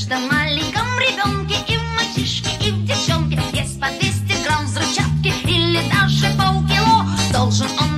каждом маленьком ребенке и в мальчишке, и в девчонке есть по 200 грамм взрывчатки или даже полкило. Должен он